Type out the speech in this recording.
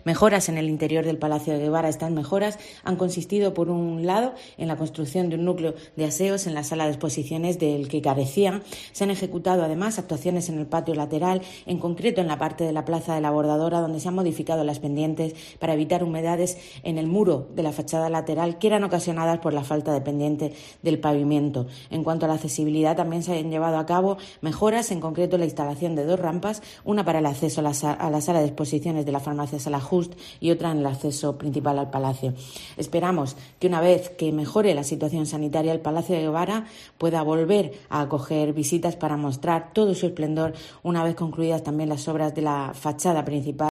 Mejoras en el interior del Palacio de Guevara. Estas mejoras han consistido, por un lado, en la construcción de un núcleo de aseos en la sala de exposiciones del que carecían. Se han ejecutado, además, actuaciones en el patio lateral, en concreto en la parte de la Plaza de la Bordadora, donde se han modificado las pendientes para evitar humedades en el muro de la fachada lateral que eran ocasionadas por la falta de pendiente del pavimento. En cuanto a la accesibilidad, también se han llevado a cabo mejoras, en concreto la instalación de 2 rampas, una para el acceso a la sala de exposiciones de la farmacia Sala Just y otra en el acceso principal al Palacio. Esperamos que una vez que mejore la situación sanitaria, el Palacio de Guevara pueda volver a acoger visitas para mostrar todo su esplendor una vez concluidas también las obras de la fachada principal.